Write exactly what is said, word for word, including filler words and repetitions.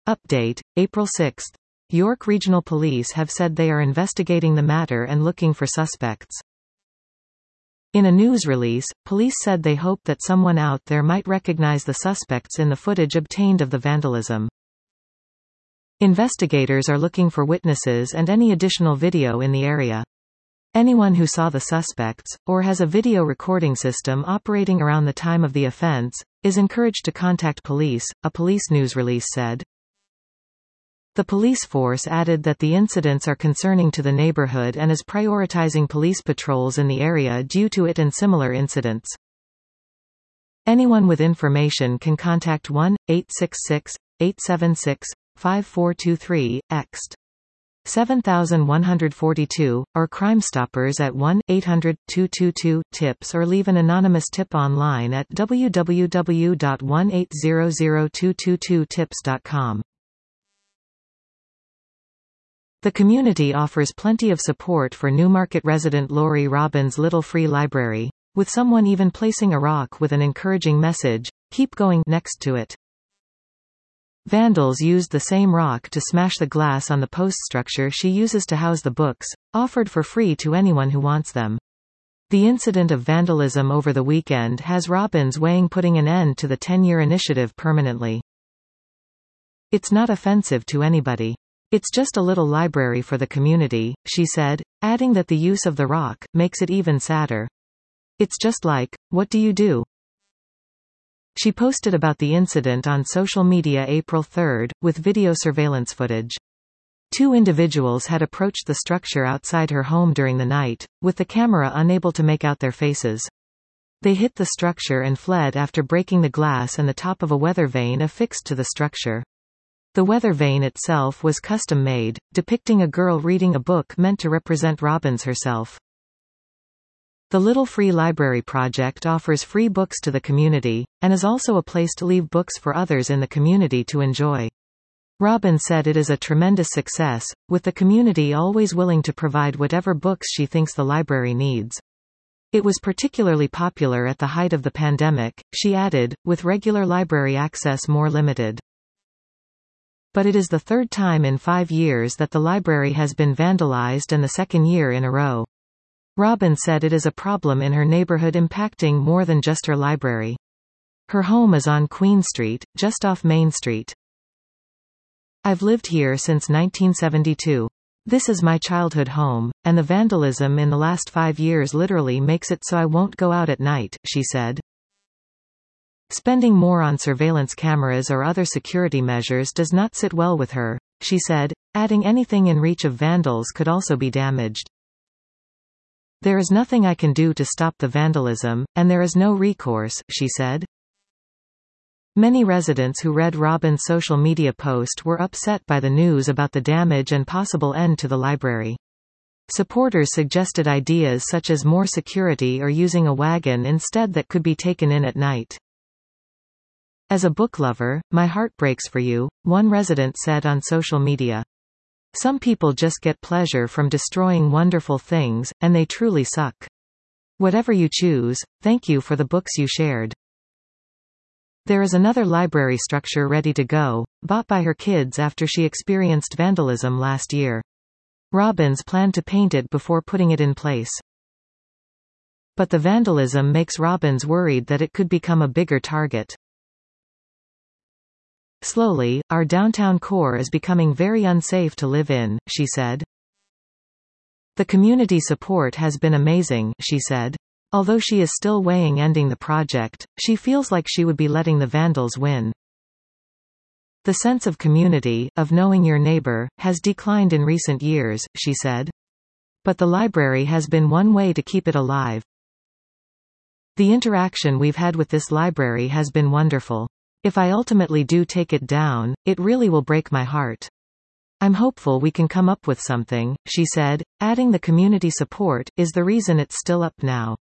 Update, April sixth. York Regional Police have said they are investigating the matter and looking for suspects. In a news release, police said they hope that someone out there might recognize the suspects in the footage obtained of the vandalism. Investigators are looking for witnesses and any additional video in the area. Anyone who saw the suspects, or has a video recording system operating around the time of the offense, is encouraged to contact police, a police news release said. The police force added that the incidents are concerning to the neighborhood and is prioritizing police patrols in the area due to it and similar incidents. Anyone with information can contact one eight six six, eight seven six, five four two three, ext. seven one four two, or Crime Stoppers at one eight hundred, two two two, tips or leave an anonymous tip online at w w w dot one eight hundred, two two two tips dot com. The community offers plenty of support for Newmarket resident Lori Robbins' Little Free Library, with someone even placing a rock with an encouraging message, "Keep going," next to it. Vandals used the same rock to smash the glass on the post structure she uses to house the books, offered for free to anyone who wants them. The incident of vandalism over the weekend has Robbins weighing putting an end to the ten-year initiative permanently. "It's not offensive to anybody. It's just a little library for the community," she said, adding that the use of the rock makes it even sadder. "It's just like, what do you do?" She posted about the incident on social media April third, with video surveillance footage. Two individuals had approached the structure outside her home during the night, with the camera unable to make out their faces. They hit the structure and fled after breaking the glass and the top of a weather vane affixed to the structure. The weather vane itself was custom-made, depicting a girl reading a book meant to represent Robbins herself. The Little Free Library project offers free books to the community, and is also a place to leave books for others in the community to enjoy. Robbins said it is a tremendous success, with the community always willing to provide whatever books she thinks the library needs. It was particularly popular at the height of the pandemic, she added, with regular library access more limited. But it is the third time in five years that the library has been vandalized and the second year in a row. Robbins said it is a problem in her neighborhood impacting more than just her library. Her home is on Queen Street, just off Main Street. "I've lived here since nineteen seventy-two. This is my childhood home, and the vandalism in the last five years literally makes it so I won't go out at night," she said. Spending more on surveillance cameras or other security measures does not sit well with her, she said, adding anything in reach of vandals could also be damaged. "There is nothing I can do to stop the vandalism, and there is no recourse," she said. Many residents who read Robbins' social media post were upset by the news about the damage and possible end to the library. Supporters suggested ideas such as more security or using a wagon instead that could be taken in at night. "As a book lover, my heart breaks for you," one resident said on social media. "Some people just get pleasure from destroying wonderful things, and they truly suck. Whatever you choose, thank you for the books you shared." There is another library structure ready to go, bought by her kids after she experienced vandalism last year. Robbins planned to paint it before putting it in place. But the vandalism makes Robbins worried that it could become a bigger target. "Slowly, our downtown core is becoming very unsafe to live in," she said. "The community support has been amazing," she said. Although she is still weighing ending the project, she feels like she would be letting the vandals win. "The sense of community, of knowing your neighbor, has declined in recent years," she said. "But the library has been one way to keep it alive. The interaction we've had with this library has been wonderful. If I ultimately do take it down, it really will break my heart. I'm hopeful we can come up with something," she said, adding the community support is the reason it's still up now.